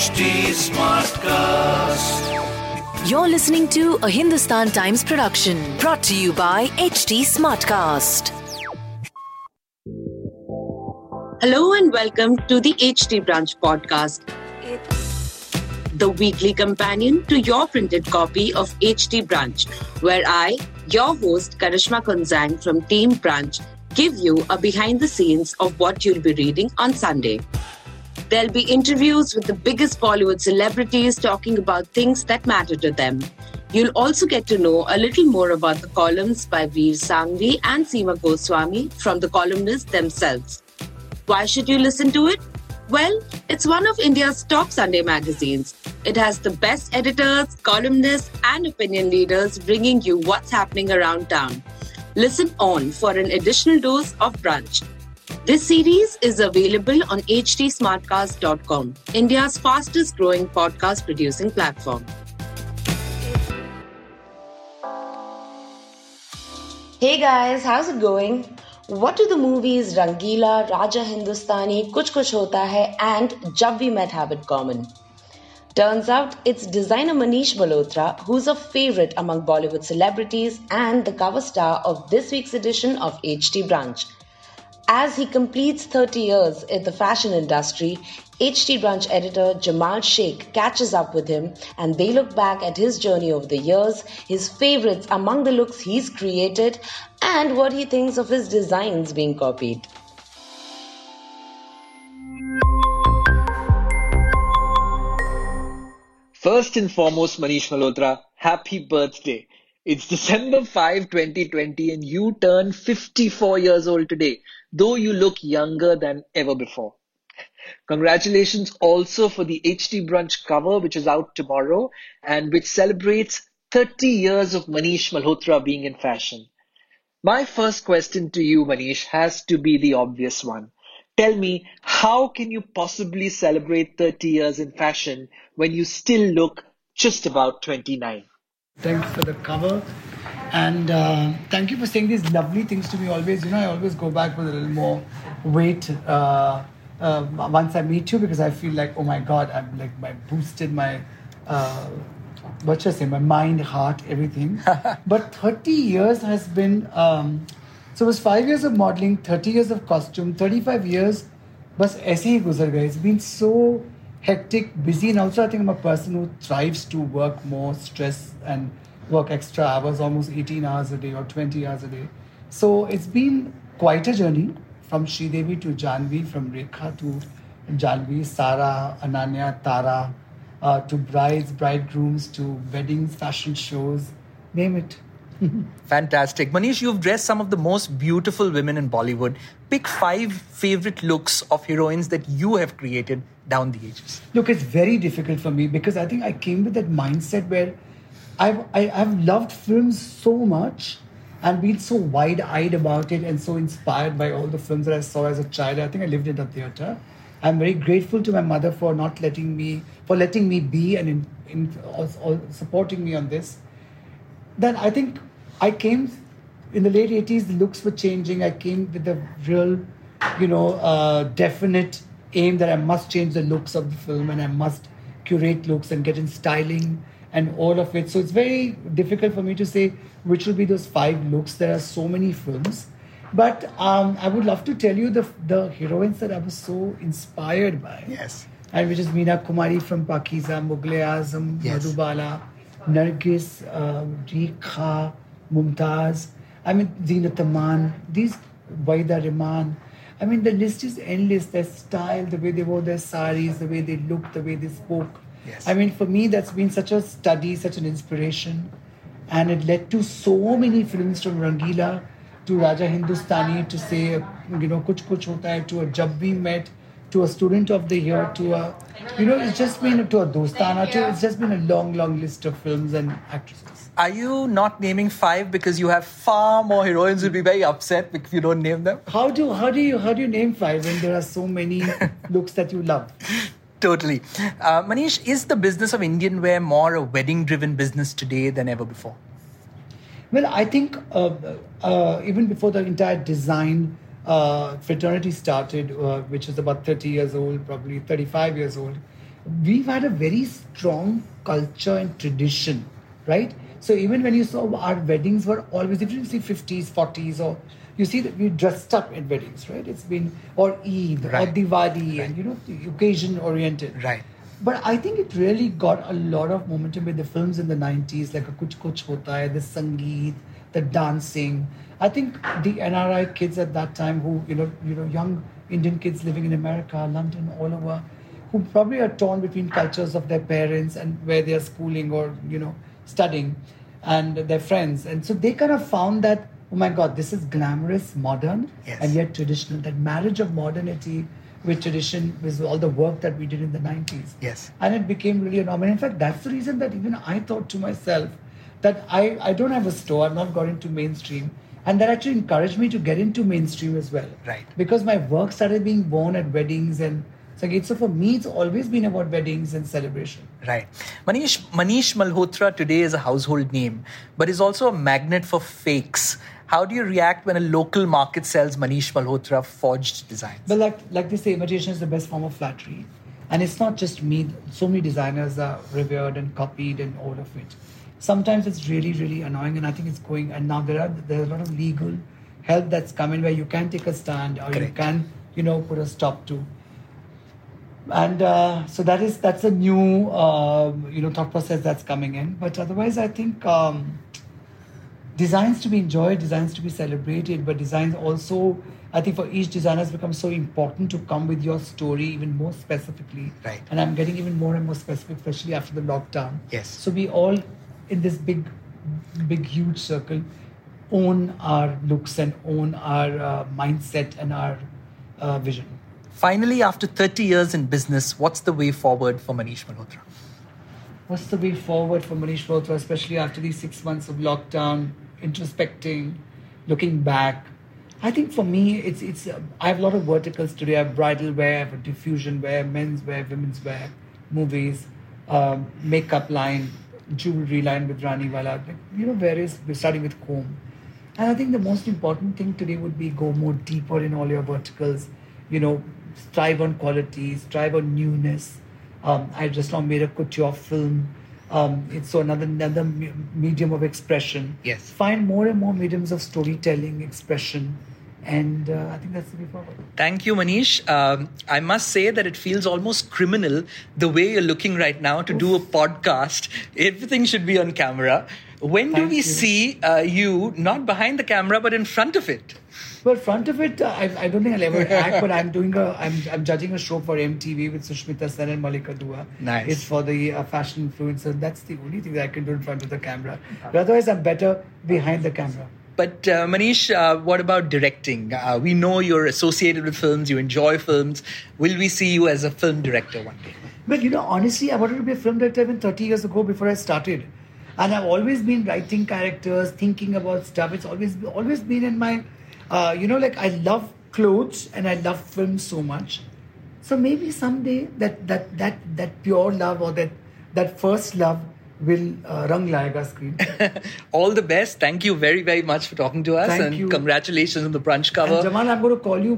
HT Smartcast. You're listening to a Hindustan Times production brought to you by HT Smartcast. Hello and welcome to the HT Branch podcast, the weekly companion to your printed copy of HT Branch, where I, your host Karishma Kunzang from Team Branch, give you a behind the scenes of what you'll be reading on Sunday. There'll be interviews with the biggest Bollywood celebrities talking about things that matter to them. You'll also get to know a little more about the columns by Veer Sangvi and Seema Goswami from the columnists themselves. Why should you listen to it? Well, it's one of India's top Sunday magazines. It has the best editors, columnists, and opinion leaders bringing you what's happening around town. Listen on for an additional dose of brunch. This series is available on htsmartcast.com, India's fastest growing podcast producing platform. Hey guys, how's it going? What do the movies Rangila, Raja Hindustani, Kuch Kuch Hota Hai and Jab We Met have in common? Turns out it's designer Manish Malhotra who's a favorite among Bollywood celebrities and the cover star of this week's edition of HT Branch. As he completes 30 years in the fashion industry, HT Branch editor Jamal Sheikh catches up with him and they look back at his journey over the years, his favorites among the looks he's created, and what he thinks of his designs being copied. First and foremost, Manish Malhotra, happy birthday. It's December 5, 2020 and you turn 54 years old today, though you look younger than ever before. Congratulations also for the HT Brunch cover, which is out tomorrow and which celebrates 30 years of Manish Malhotra being in fashion. My first question to you, Manish, has to be the obvious one. Tell me, how can you possibly celebrate 30 years in fashion when you still look just about 29? Thanks for the cover, and thank you for saying these lovely things to me always. I always go back with a little more weight once I meet you, because I feel like, oh my God, I've boosted my, my mind, heart, everything. But 30 years has been, so it was 5 years of modeling, 30 years of costume, 35 years, bas aise hi guzar gaye. It's been so hectic, busy, and also I think I'm a person who thrives to work more, stress and work extra hours, almost 18 hours a day or 20 hours a day. So it's been quite a journey from Sridevi to Janvi, from Rekha to Janvi, Sara, Ananya, Tara, to brides, bridegrooms, to weddings, fashion shows, name it. Fantastic. Manish, you've dressed some of the most beautiful women in Bollywood. Pick 5 favorite looks of heroines that you have created down the ages. Look, it's very difficult for me because I think I came with that mindset where I've loved films so much and been so wide-eyed about it and so inspired by all the films that I saw as a child. I think I lived in a theatre. I'm very grateful to my mother for letting me be and in supporting me on this. Then I think I came in the late 80s, the looks were changing. I came with a real, definite aim that I must change the looks of the film and I must curate looks and get in styling and all of it. So it's very difficult for me to say which will be those 5 looks. There are so many films. But I would love to tell you the heroines that I was so inspired by. Yes. And which is Meena Kumari from Pakiza, Mughal-e-Azam, yes. Madhubala, Nargis, Rekha, Mumtaz, Zinat Aman, these Waida Rehman. The list is endless. Their style, the way they wore their saris, the way they looked, the way they spoke. Yes. For me, that's been such a study, such an inspiration. And it led to so many films from Rangila to Raja Hindustani to say, Kuch Kuch Hota Hai, to a Jab We Met, to a Student of the Year, to a, it's just been to a Dostana, it's just been a long, long list of films and actresses. Are you not naming 5 because you have far more heroines who'll be very upset if you don't name them? How do you name 5 when there are so many looks that you love? Totally. Manish, is the business of Indian wear more a wedding-driven business today than ever before? Well, I think even before the entire design fraternity started, which is about 30 years old, probably 35 years old, we've had a very strong culture and tradition, right? So even when you saw our weddings were always, if you see 50s, 40s, or you see that we dressed up in weddings, right? It's been, or Eid, or Diwali, and occasion oriented. Right. But I think it really got a lot of momentum with the films in the 90s, like a Kuch Kuch Hota Hai, the Sangeet, the dancing. I think the NRI kids at that time who, young Indian kids living in America, London, all over, who probably are torn between cultures of their parents and where they are schooling or, studying, and their friends. And so they kind of found that, oh my God, this is glamorous, modern, and yet traditional. That marriage of modernity with tradition was all the work that we did in the 90s. Yes. And it became really a norm. And in fact, that's the reason that even I thought to myself that I don't have a store, I've not got into mainstream. And that actually encouraged me to get into mainstream as well. Right. Because my work started being worn at weddings and so for me, it's always been about weddings and celebration. Right. Manish Malhotra today is a household name, but is also a magnet for fakes. How do you react when a local market sells Manish Malhotra forged designs? Well, like they say, imitation is the best form of flattery. And it's not just me. So many designers are revered and copied and all of it. Sometimes it's really, really annoying, and I think it's going. And now there's a lot of legal help that's coming where you can take a stand or you can, put a stop to. And so that's a new, thought process that's coming in. But otherwise, I think designs to be enjoyed, designs to be celebrated, but designs also, I think for each designer has become so important to come with your story even more specifically. Right. And I'm getting even more and more specific, especially after the lockdown. Yes. So we all, in this big, huge circle, own our looks and own our mindset and our vision. Finally, after 30 years in business, what's the way forward for Manish Malhotra? What's the way forward for Manish Malhotra, especially after these 6 months of lockdown, introspecting, looking back? I think for me, it's I have a lot of verticals today. I have bridal wear, I have diffusion wear, men's wear, women's wear, movies, makeup line, jewelry line with Raniwala, various, starting with comb. And I think the most important thing today would be go more deeper in all your verticals, strive on quality, strive on newness. I just now made a couture film. It's another medium of expression. Yes. Find more and more mediums of storytelling, expression. And I think that's the way forward. Thank you, Manish. I must say that it feels almost criminal the way you're looking right now to do a podcast. Everything should be on camera. When do we see you not behind the camera but in front of it? Well, front of it, I don't think I'll ever act, but I'm judging a show for MTV with Sushmita Sen and Malika Dua. Nice. It's for the fashion influencer. That's the only thing that I can do in front of the camera. But otherwise, I'm better behind the camera. But Manish, what about directing? We know you're associated with films, you enjoy films. Will we see you as a film director one day? Well, honestly, I wanted to be a film director even 30 years ago before I started. And I've always been writing characters, thinking about stuff. It's always been in my, I love clothes and I love film so much. So maybe someday that pure love or that first love will rang layega screen. All the best. Thank you very, very much for talking to us. Thank you. Congratulations on the brunch cover. And Jamal, I'm going to call you,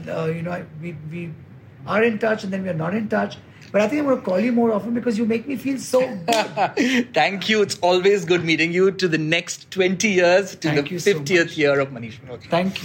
we are in touch and then we are not in touch. But I think I'm going to call you more often because you make me feel so good. Thank you. It's always good meeting you. To the next 20 years, to the 50th year of Manish Malhotra. Thank you.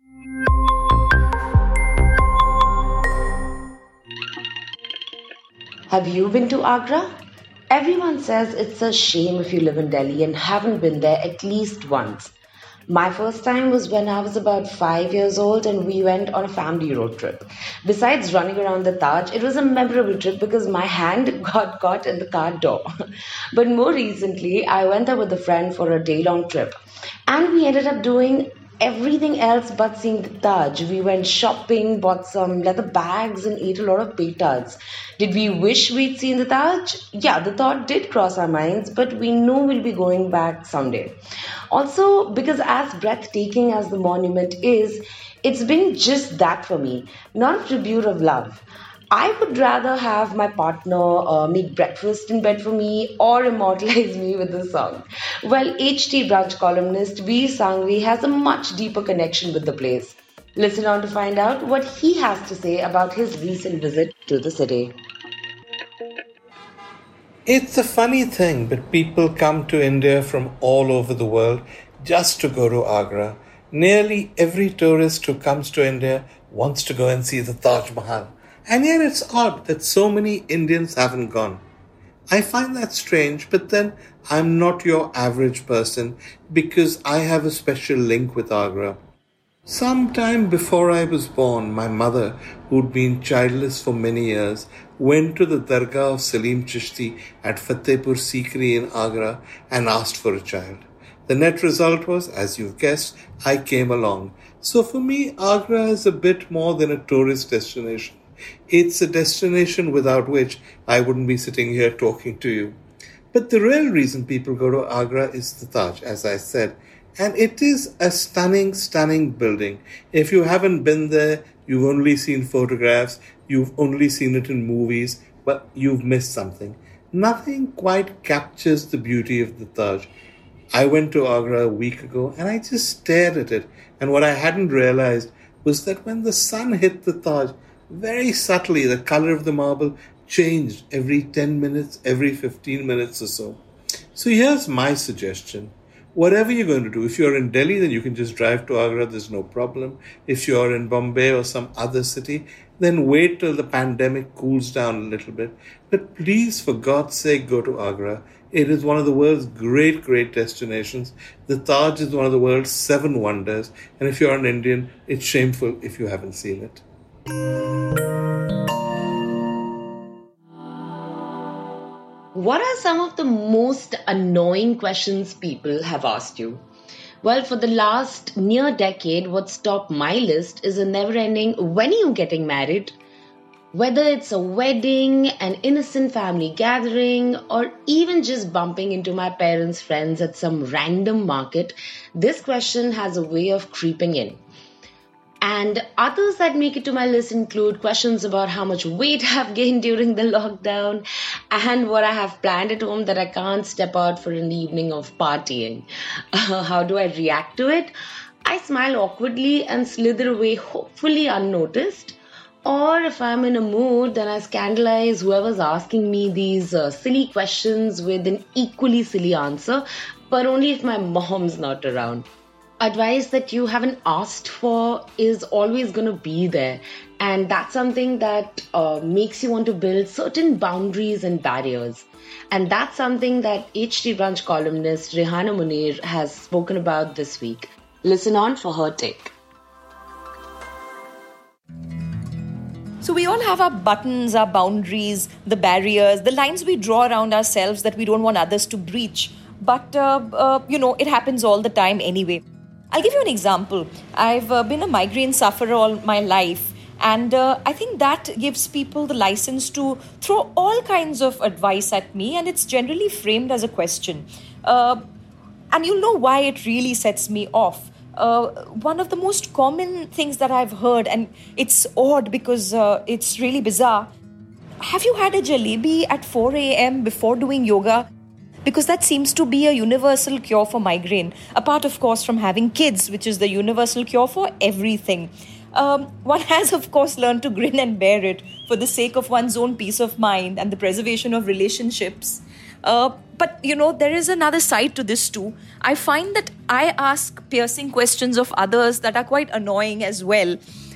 Have you been to Agra? Everyone says it's a shame if you live in Delhi and haven't been there at least once. My first time was when I was about 5 years old and we went on a family road trip. Besides running around the Taj, it was a memorable trip because my hand got caught in the car door. But more recently, I went there with a friend for a day-long trip. And we ended up doing everything else but seeing the Taj. We went shopping, bought some leather bags and ate a lot of petas. Did we wish we'd seen the Taj? Yeah, the thought did cross our minds, but we know we'll be going back someday. Also, because as breathtaking as the monument is, it's been just that for me, not a tribute of love. I would rather have my partner make breakfast in bed for me or immortalize me with a song. Well, HT Brunch columnist Veer Sanghvi has a much deeper connection with the place. Listen on to find out what he has to say about his recent visit to the city. It's a funny thing, but people come to India from all over the world just to go to Agra. Nearly every tourist who comes to India wants to go and see the Taj Mahal. And yet it's odd that so many Indians haven't gone. I find that strange, but then I'm not your average person because I have a special link with Agra. Sometime before I was born, my mother, who'd been childless for many years, went to the Dargah of Salim Chishti at Fatehpur Sikri in Agra and asked for a child. The net result was, as you've guessed, I came along. So for me, Agra is a bit more than a tourist destination. It's a destination without which I wouldn't be sitting here talking to you. But the real reason people go to Agra is the Taj, as I said. And it is a stunning, stunning building. If you haven't been there, you've only seen photographs, you've only seen it in movies, but you've missed something. Nothing quite captures the beauty of the Taj. I went to Agra a week ago and I just stared at it. And what I hadn't realized was that when the sun hit the Taj, very subtly the color of the marble changed every 10 minutes, every 15 minutes or so. So here's my suggestion. Whatever you're going to do, if you're in Delhi, then you can just drive to Agra, there's no problem. If you're in Bombay or some other city, then wait till the pandemic cools down a little bit. But please, for God's sake, go to Agra. It is one of the world's great, great destinations. The Taj is one of the world's 7 wonders. And if you're an Indian, it's shameful if you haven't seen it. What are some of the most annoying questions people have asked you? Well, for the last near decade, what's top my list is a never-ending, when are you getting married? Whether it's a wedding, an innocent family gathering, or even just bumping into my parents' friends at some random market, this question has a way of creeping in. And others that make it to my list include questions about how much weight I've gained during the lockdown and what I have planned at home that I can't step out for an evening of partying. How do I react to it? I smile awkwardly and slither away, hopefully unnoticed. Or if I'm in a mood, then I scandalize whoever's asking me these silly questions with an equally silly answer, but only if my mom's not around. Advice that you haven't asked for is always going to be there, and that's something that makes you want to build certain boundaries and barriers. And that's something that HT Brunch columnist Rehana Munir has spoken about this week. Listen on for her take. So we all have our buttons, our boundaries, the barriers, the lines we draw around ourselves that we don't want others to breach. But, it happens all the time anyway. I'll give you an example. I've been a migraine sufferer all my life, and I think that gives people the license to throw all kinds of advice at me, and it's generally framed as a question. And you'll know why it really sets me off. One of the most common things that I've heard, and it's odd because it's really bizarre. Have you had a jalebi at 4 a.m. before doing yoga? Because that seems to be a universal cure for migraine. Apart, of course, from having kids, which is the universal cure for everything. One has, of course, learned to grin and bear it for the sake of one's own peace of mind and the preservation of relationships. But, there is another side to this too. I find that I ask piercing questions of others that are quite annoying as well.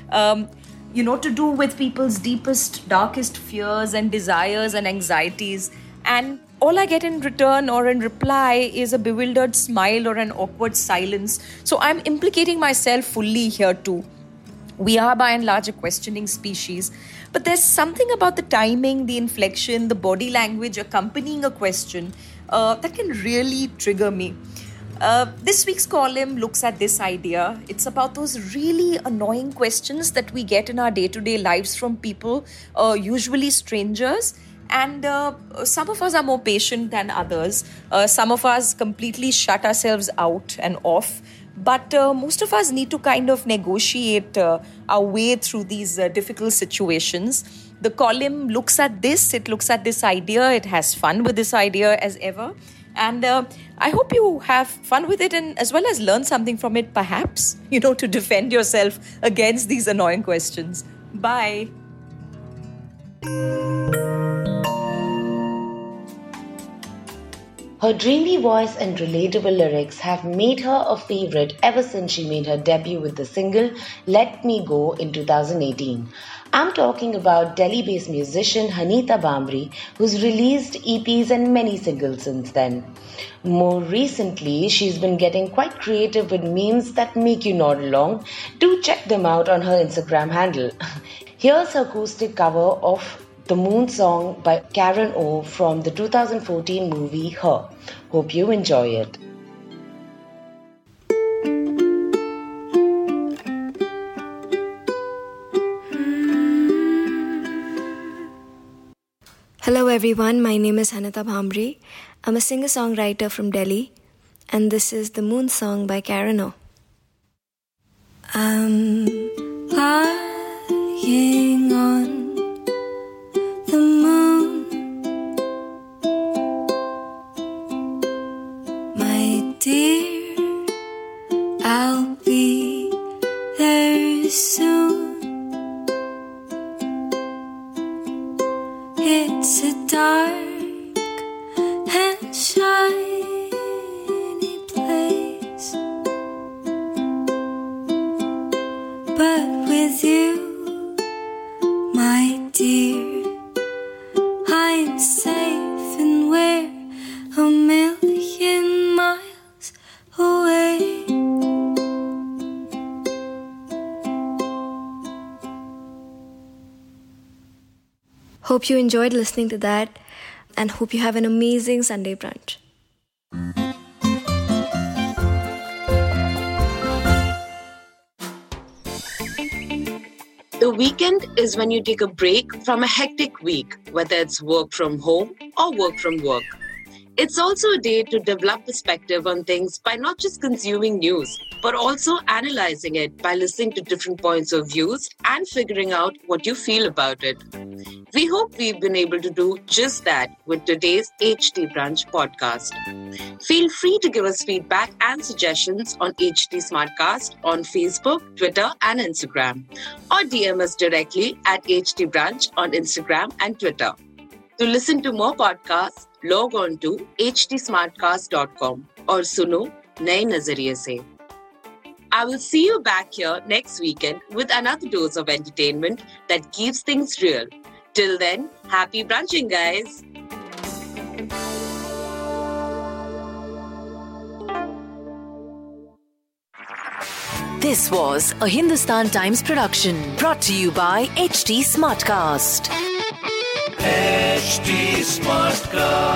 To do with people's deepest, darkest fears and desires and anxieties. And all I get in return or in reply is a bewildered smile or an awkward silence. So I'm implicating myself fully here too. We are by and large a questioning species, but there's something about the timing, the inflection, the body language accompanying a question that can really trigger me. This week's column looks at this idea. It's about those really annoying questions that we get in our day-to-day lives from people, usually strangers. And some of us are more patient than others. Some of us completely shut ourselves out and off. But most of us need to kind of negotiate our way through these difficult situations. The column looks at this. It looks at this idea. It has fun with this idea as ever. And I hope you have fun with it and as well as learn something from it, perhaps, to defend yourself against these annoying questions. Bye. Her dreamy voice and relatable lyrics have made her a favorite ever since she made her debut with the single Let Me Go in 2018. I'm talking about Delhi-based musician Hanita Bhambre, who's released EPs and many singles since then. More recently, she's been getting quite creative with memes that make you nod along. Do check them out on her Instagram handle. Here's her acoustic cover of The Moon Song by Karen O from the 2014 movie Her. Hope you enjoy it. Hello everyone, my name is Hanita Bhambre. I'm a singer-songwriter from Delhi, and this is The Moon Song by Karen O. I'm lying on the moon, my dear, I'll be there soon. It's a dark and shiny place, but with you, my dear, I'm safe and we're a million miles away. Hope you enjoyed listening to that, and hope you have an amazing Sunday brunch. The weekend is when you take a break from a hectic week, whether it's work from home or work from work. It's also a day to develop perspective on things by not just consuming news, but also analyzing it by listening to different points of views and figuring out what you feel about it. We hope we've been able to do just that with today's HT Brunch podcast. Feel free to give us feedback and suggestions on HT Smartcast on Facebook, Twitter, and Instagram, or DM us directly at HT Brunch on Instagram and Twitter. To listen to more podcasts, log on to htsmartcast.com or suno Naye Nazariye Se. I will see you back here next weekend with another dose of entertainment that keeps things real. Till then, happy brunching, guys. This was a Hindustan Times production brought to you by HT Smartcast. HT Smartcast.